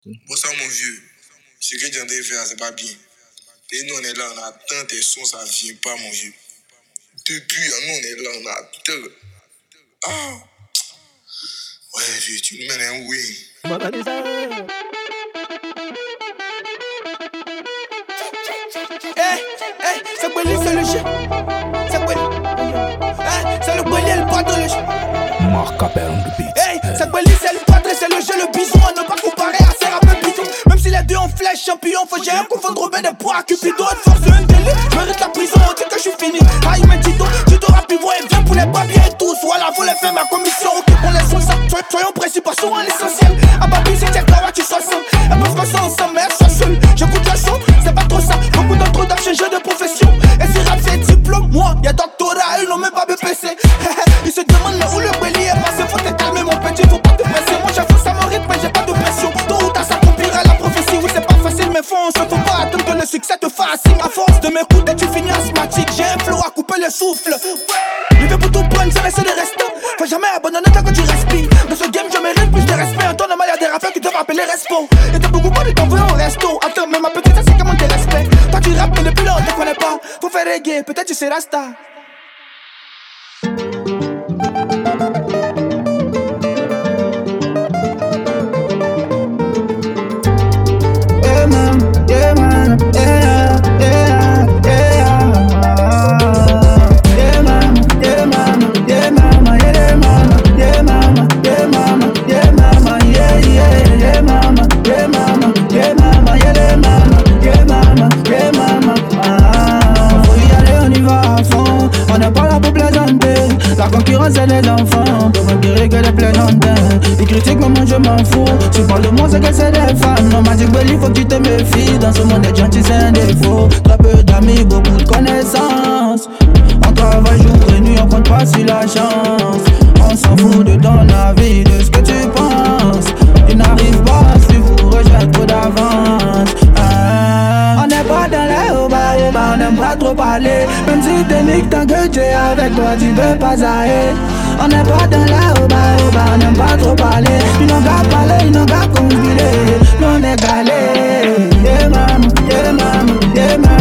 Bon, ça, mon vieux, ce que Dieu fait, c'est pas bien. Et nous, on est là, on attend tes sons, ça vient pas, mon vieux. Depuis, nous, on est là, on attend. Ah! Ouais, vieux, tu nous mènes un oui. C'est Belly, c'est le chien. C'est Belly. C'est le Belly, le patron, le chien. Marc Appel on the beat. C'est Belly, c'est le patron, c'est le jeu, le bison. À ne pas comparer à ces rappeurs bison. Même si les deux ont flèche, champion, faut jamais confondre Robin des poids. Cupidon, de force, un délit. Mérite la prison, on dit que je suis fini. Aïe, mais Tito, tu t'auras pu voir et viens pour les papiers et tous. Voilà, faut les faire ma commission. Ok, on les sons ça. Soyons précis, passons à l'essentiel. À Babi, c'est check, là, tu sois seul. Elles peuvent faire ça ensemble, mais elles sont seules. J'écoute la son, c'est pas trop ça. Beaucoup d'entre eux doivent changer de profession. Et si rap c'est diplôme, moi, y'a doctorat, ils n'ont même pas BPC. Ils se demandent mais où le Belly est passé. Faut te calmer, mon petit, faut pas te presser. Moi, j'avoue, ça mon rythme, mais j'ai pas de pression. Tôt ou tard, ça accomplira la prophétie. Oui, c'est pas facile, mais fonce. Faut pas attendre que le succès te fascine. À force de m'écouter, tu finis asthmatique. J'ai un flow à couper le souffle. Je vais pour tout prendre, sans laisser des restants. Faut jamais abandonner tant que tu respires. Dans ce game, je mérite plus de respect. En temps normal, y'a des rappeurs qui doivent appeler respect. Et t'as beaucoup pas de t'envoyer au resto. Attends, mais ma petite, ça c'est comment tes respects. Toi, tu rappes, mais depuis là, on te connaît pas. Faut faire reggae, peut-être tu seras star. Yeah, man, yeah, man, yeah, yeah, yeah. Yeah, mama, yeah, mama, yeah, mama, yeah, mama, yeah, mama, yeah, mama, yeah, mama, yeah, yeah, yeah, mama, yeah, mama, yeah, mama, yeah, mama, yeah, mama, yeah, mama. Faut y aller, on y va à fond. On n'est pas là pour plaisanter. La concurrence c'est les enfants. Pour me que les plaisantins. Ils critiquent mais moi je m'en fous. Tu parles de moi c'est que c'est des femmes. On m'a dit que il faut que tu te méfies. Dans ce monde être gentil c'est un défaut. Très peu d'amis, beaucoup de connaissances. On travaille jour et nuit, on compte pas sur la chance. On s'en fout de ton avis, de ce que tu penses. Tu n'arrives pas à suivre ou rejettes trop d'avance. On n'est pas dans les hauts bas, on n'aime pas trop parler. Même si t'es nique, tant que tu es avec toi, tu peux pas arrêter. On n'est pas dans les hauts bas, on n'aime pas trop parler. Ils n'ont qu'à parler, ils n'ont qu'à conspirer. Nous on est galés. Yeah, maman, yeah, maman, yeah, maman.